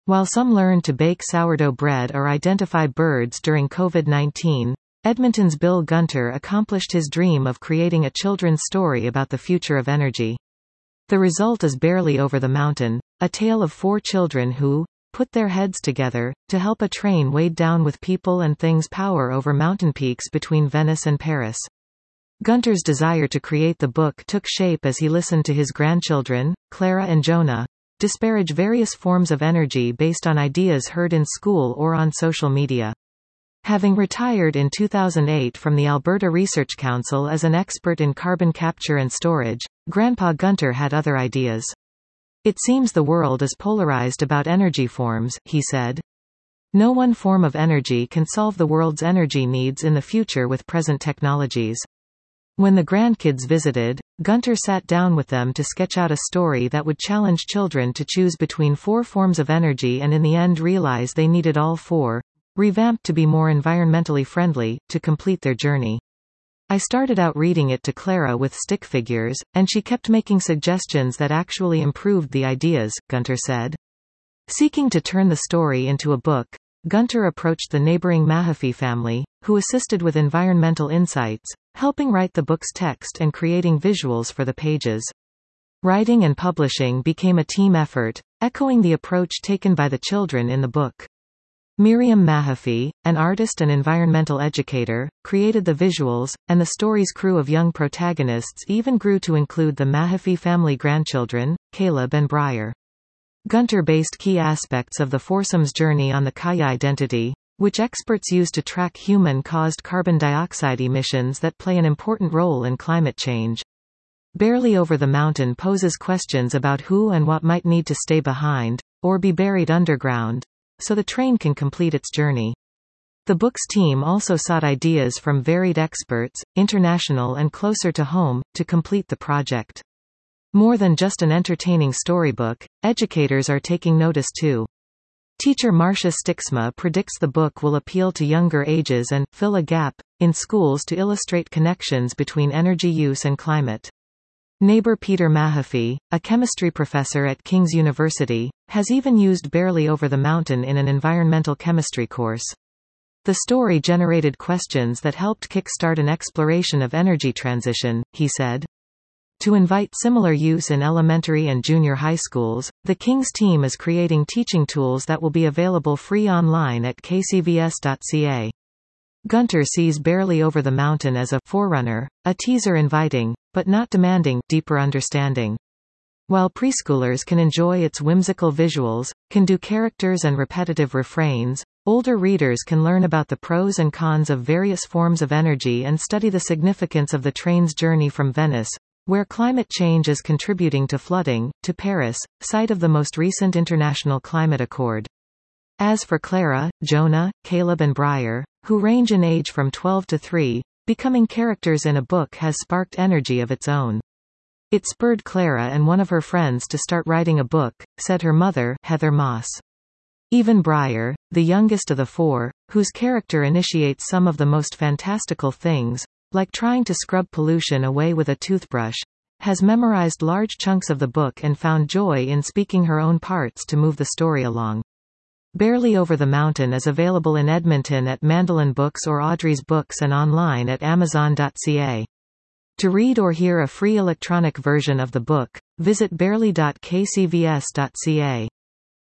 While some learned to bake sourdough bread or identify birds during COVID-19, Edmonton's Bill Gunter accomplished his dream of creating a children's story about the future of energy. The result is Barely Over the Mountain, a tale of 4 children who put their heads together to help a train weighed down with people and things power over mountain peaks between Venice and Paris. Gunter's desire to create the book took shape as he listened to his grandchildren, Clara and Jonah, disparage various forms of energy based on ideas heard in school or on social media. Having retired in 2008 from the Alberta Research Council as an expert in carbon capture and storage, Grandpa Gunter had other ideas. "It seems the world is polarized about energy forms," he said. "No one form of energy can solve the world's energy needs in the future with present technologies." When the grandkids visited, Gunter sat down with them to sketch out a story that would challenge children to choose between 4 forms of energy and in the end realize they needed all 4, revamped to be more environmentally friendly, to complete their journey. "I started out reading it to Clara with stick figures, and she kept making suggestions that actually improved the ideas," Gunter said. Seeking to turn the story into a book, Gunter approached the neighboring Mahaffey family, who assisted with environmental insights, helping write the book's text and creating visuals for the pages. Writing and publishing became a team effort, echoing the approach taken by the children in the book. Miriam Mahaffey, an artist and environmental educator, created the visuals, and the story's crew of young protagonists even grew to include the Mahaffey family grandchildren, Caleb and Briar. Gunter based key aspects of the foursome's journey on the Kaya identity, which experts use to track human-caused carbon dioxide emissions that play an important role in climate change. Barely Over the Mountain poses questions about who and what might need to stay behind, or be buried underground, so the train can complete its journey. The book's team also sought ideas from varied experts, international and closer to home, to complete the project. More than just an entertaining storybook, educators are taking notice too. Teacher Marcia Stixma predicts the book will appeal to younger ages and fill a gap in schools to illustrate connections between energy use and climate. Neighbor Peter Mahaffey, a chemistry professor at King's University, has even used Barely Over the Mountain in an environmental chemistry course. The story generated questions that helped kickstart an exploration of energy transition, he said. To invite similar use in elementary and junior high schools, the King's team is creating teaching tools that will be available free online at kcvs.ca. Gunter sees Barely Over the Mountain as a forerunner, a teaser inviting, but not demanding, deeper understanding. While preschoolers can enjoy its whimsical visuals, can do characters and repetitive refrains, older readers can learn about the pros and cons of various forms of energy and study the significance of the train's journey from Venice, where climate change is contributing to flooding, to Paris, site of the most recent International Climate Accord. As for Clara, Jonah, Caleb and Briar, who range in age from 12 to 3, becoming characters in a book has sparked energy of its own. "It spurred Clara and one of her friends to start writing a book," said her mother, Heather Moss. Even Briar, the youngest of the 4, whose character initiates some of the most fantastical things, like trying to scrub pollution away with a toothbrush, has memorized large chunks of the book and found joy in speaking her own parts to move the story along. Barely Over the Mountain is available in Edmonton at Mandolin Books or Audrey's Books and online at amazon.ca. To read or hear a free electronic version of the book, visit barely.kcvs.ca.